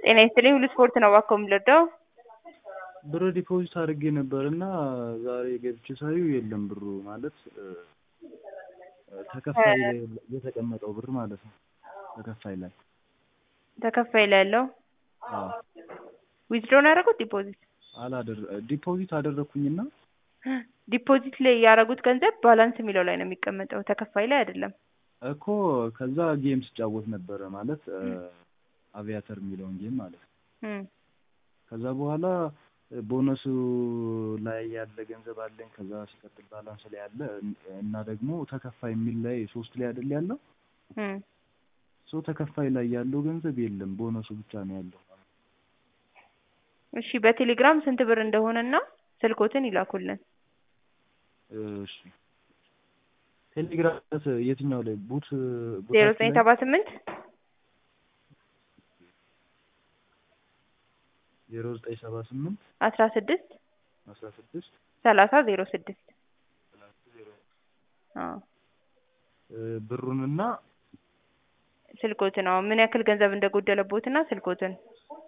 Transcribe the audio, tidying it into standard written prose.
ጤና ይስጥልኝ ሁሉ ስፖርት ነው እባክዎ የምንረዳው? ብር ዲፖዚት አድርጌ ነበርና ዛሬ ገብቼ ሳየው የለም ብሩ ማለት ተከፋይ ላይ የተቀመጠው ብር ማለት ነው። ተከፋይ ላይ ያለው አዎ ዊዝድሮ ነው ያደረጉት ዲፖዚት? ዲፖዚት አደረኩኝና ዲፖዚት ላይ ያደረጉት ገንዘብ ባላንስ የሚለው ላይ ነው የሚቀመጠው ተከፋይ ላይ አይደለም እኮ። ከዛ ጌም ስጫወት ነበረ ማለት አቪያተር የሚለውን ጌም ማለት ነው። ከዛ በኋላ ቦነሱ ላይ ያለ ገንዘብ አለኝ። ከዛ ሲቀጥል ባላንስ ላይ ያለ እና ደግሞ ተከፋይ የሚል ላይ 3 ላይ አይደል ያለው ተከፋይ ላይ ያለው ገንዘብ የለም፣ ቦነሱ ብቻ ነው ያለው። እሺ በቴሌግራም ስንት ብር እንደሆነና ስልኮትን ይላኩልን። እሺ ቴሌግራም የትኛው ላይ? ቡት 0978 0978 16 16 30 06 ብሩንና ስልኮትን ምን ያክል ገንዘብ እንደጎደለቦትና ስልኮትን